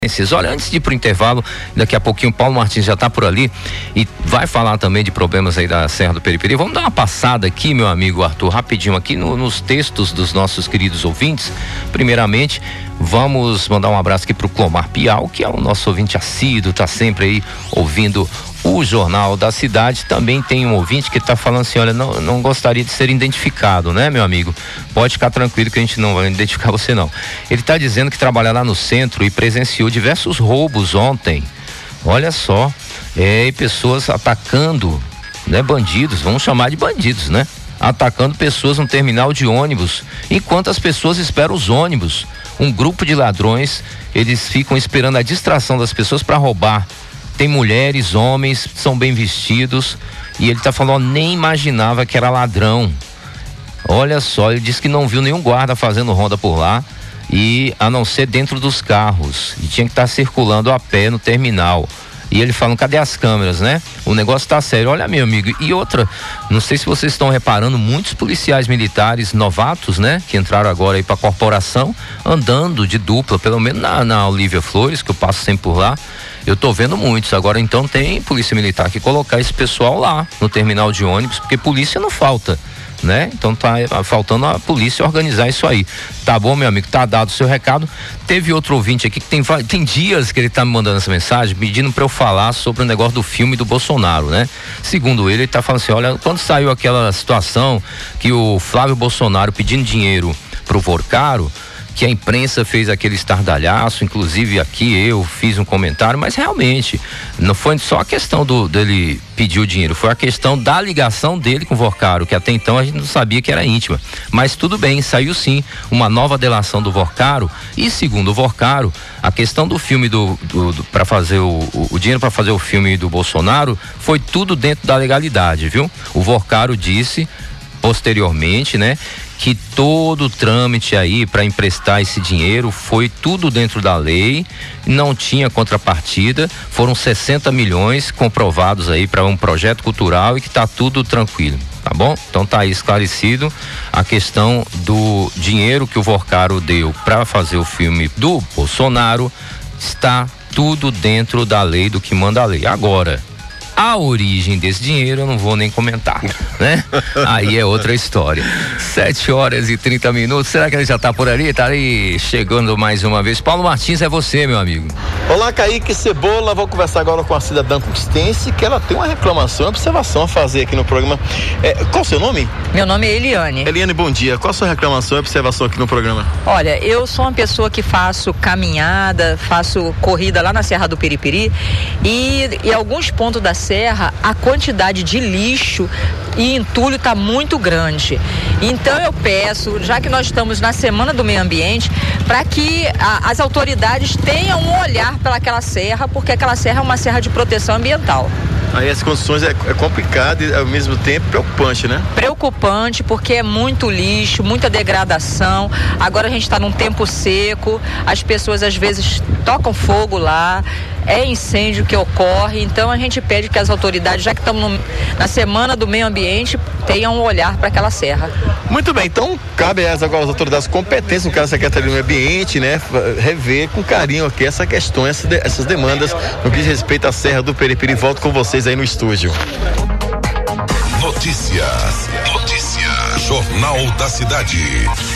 Olha, antes de ir pro intervalo, daqui a pouquinho o Paulo Martins já está por ali e vai falar também de problemas aí da Serra do Periperi. Vamos dar uma passada aqui, meu amigo Arthur, rapidinho aqui nos textos dos nossos queridos ouvintes. Primeiramente, vamos mandar um abraço aqui pro Clomar Piau, que é o nosso ouvinte assíduo, tá sempre aí ouvindo o Jornal da Cidade. Também tem um ouvinte que está falando assim, olha, não gostaria de ser identificado, né, meu amigo? Pode ficar tranquilo que a gente não vai identificar você, não. Ele está dizendo que trabalha lá no centro e presenciou diversos roubos ontem. Olha só, e pessoas atacando, né, bandidos, vamos chamar de bandidos, né? Atacando pessoas no terminal de ônibus, enquanto as pessoas esperam os ônibus. Um grupo de ladrões, eles ficam esperando a distração das pessoas para roubar. Tem mulheres, homens, são bem vestidos, e ele tá falando, nem imaginava que era ladrão. Olha só, ele disse que não viu nenhum guarda fazendo ronda por lá, e a não ser dentro dos carros, e tinha que estar circulando a pé no terminal. E ele falando, cadê as câmeras, né? O negócio tá sério. Olha, meu amigo, e outra, não sei se vocês estão reparando, muitos policiais militares novatos, né? Que entraram agora aí pra corporação, andando de dupla, pelo menos na Olívia Flores, que eu passo sempre por lá. Eu tô vendo muitos. Agora então tem polícia militar que colocar esse pessoal lá no terminal de ônibus, porque polícia não falta, né? Então tá faltando a polícia organizar isso aí. Tá bom, meu amigo, tá dado o seu recado. Teve outro ouvinte aqui que tem dias que ele tá me mandando essa mensagem pedindo pra eu falar sobre o negócio do filme do Bolsonaro, né? Segundo ele tá falando assim, olha, quando saiu aquela situação que o Flávio Bolsonaro pedindo dinheiro pro Vorcaro, que a imprensa fez aquele estardalhaço, inclusive aqui eu fiz um comentário, mas realmente não foi só a questão dele pedir o dinheiro, foi a questão da ligação dele com o Vorcaro, que até então a gente não sabia que era íntima, mas tudo bem, saiu sim uma nova delação do Vorcaro, e segundo o Vorcaro, a questão do filme para fazer o dinheiro para fazer o filme do Bolsonaro foi tudo dentro da legalidade, viu? O Vorcaro disse posteriormente, né, que todo o trâmite aí para emprestar esse dinheiro foi tudo dentro da lei, não tinha contrapartida, foram 60 milhões comprovados aí para um projeto cultural e que tá tudo tranquilo, tá bom? Então tá aí esclarecido a questão do dinheiro que o Vorcaro deu para fazer o filme do Bolsonaro, está tudo dentro da lei, do que manda a lei. Agora, a origem desse dinheiro eu não vou nem comentar, né? Aí é outra história. 7h30. Será que ele já tá por ali? Tá aí chegando mais uma vez. Paulo Martins, é você, meu amigo. Olá, Kaique Cebola. Vou conversar agora com a cidadã conquistense, que ela tem uma reclamação, uma observação a fazer aqui no programa. Qual o seu nome? Meu nome é Eliane. Eliane, bom dia. Qual a sua reclamação e observação aqui no programa? Olha, eu sou uma pessoa que faço caminhada, faço corrida lá na Serra do Periperi, e em alguns pontos da serra a quantidade de lixo e entulho está muito grande. Então eu peço, já que nós estamos na Semana do Meio Ambiente, para que as autoridades tenham um olhar para aquela serra, porque aquela serra é uma serra de proteção ambiental. Aí as condições é complicado e ao mesmo tempo preocupante, né? Preocupante, porque é muito lixo, muita degradação. Agora a gente está num tempo seco, as pessoas às vezes tocam fogo lá, é incêndio que ocorre, então a gente pede que as autoridades, já que estamos na Semana do Meio Ambiente, tenham um olhar para aquela serra. Muito bem, então cabe agora às autoridades competentes, no caso da Secretaria do Meio Ambiente, né, rever com carinho aqui essa questão, essas demandas no que diz respeito à Serra do Periperi. Volto com vocês aí no estúdio. Notícias. Jornal da Cidade.